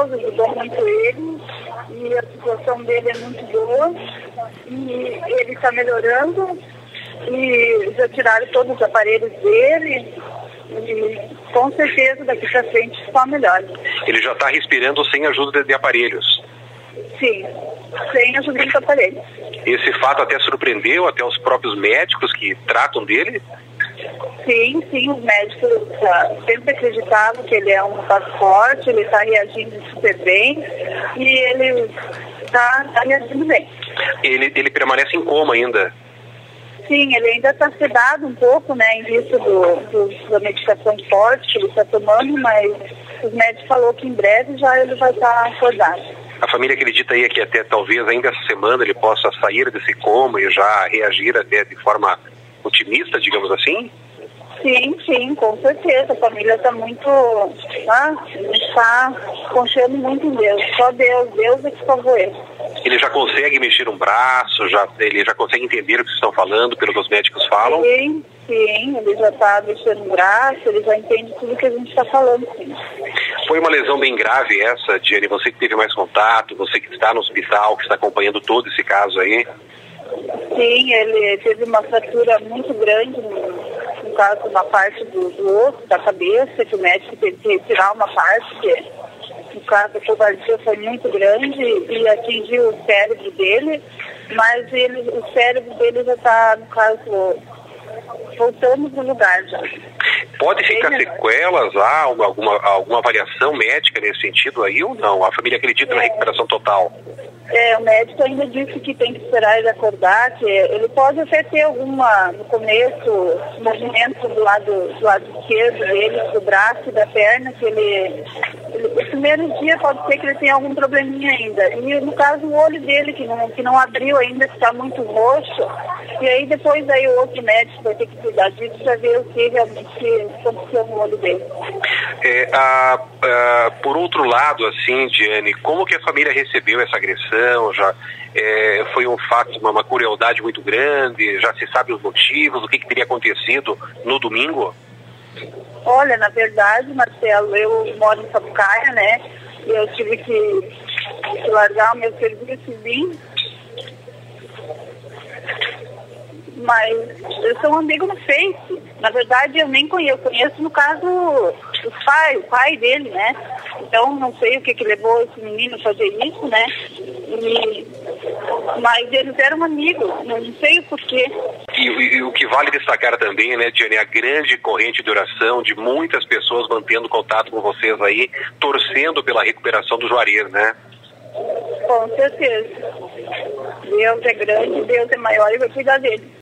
Deus ajudou muito ele e a situação dele é muito boa e ele está melhorando e já tiraram todos os aparelhos dele e com certeza daqui para frente só melhora. Ele já está respirando sem ajuda de aparelhos? Sim, sem ajuda de aparelhos. Esse fato até surpreendeu até os próprios médicos que tratam dele? Sim, os médicos sempre acreditavam que ele é um caso forte, ele está reagindo super bem e ele está reagindo bem. Ele permanece em coma ainda? Sim, ele ainda está sedado um pouco, né, em vista da medicação forte que ele está tomando, mas os médicos falaram que em breve já ele vai estar acordado. A família acredita aí que até talvez ainda essa semana ele possa sair desse coma e já reagir até de forma otimista, digamos assim? Sim, com certeza. A família está muito... está confiando muito em Deus. Só Deus é que salvou ele. Ele já consegue mexer um braço, ele já consegue entender o que vocês estão falando, pelo que os médicos falam? Sim, ele já está mexendo um braço, ele já entende tudo que a gente está falando, sim. Foi uma lesão bem grave essa, Diane? Você que teve mais contato, você que está no hospital, que está acompanhando todo esse caso aí? Sim, ele teve uma fratura muito grande, no caso, na parte do osso, da cabeça, que o médico teve que retirar uma parte, que no caso a covardia foi muito grande e atingiu o cérebro dele, mas o cérebro dele já está, no caso, voltando no lugar já. Pode ficar sequelas, alguma avaliação médica nesse sentido aí ou não? A família acredita na recuperação total? O médico ainda disse que tem que esperar ele acordar, que ele pode até ter no começo, movimento do lado esquerdo dele, do braço e da perna, que o primeiro dia pode ser que ele tenha algum probleminha ainda. E no caso o olho dele, que não abriu ainda, que está muito roxo, e aí depois o outro médico vai ter que cuidar disso para ver o que realmente aconteceu no olho dele. Por outro lado, assim, Diane, como que a família recebeu essa agressão? Foi um fato, uma crueldade muito grande? Já se sabe os motivos? O que teria acontecido no domingo? Olha, na verdade, Marcelo, eu moro em Sapucaia, né? E eu tive que largar o meu serviço e vim. Mas eu sou um amigo no Face. Na verdade, eu nem conheço. Eu conheço, no caso, o pai dele, né? Então, não sei o que levou esse menino a fazer isso, né? Mas eles eram amigos, não sei o porquê. E o que vale destacar também, né, Diane, a grande corrente de oração de muitas pessoas mantendo contato com vocês aí, torcendo pela recuperação do Juarez, né? Com certeza. Deus é grande, Deus é maior e vai cuidar dele.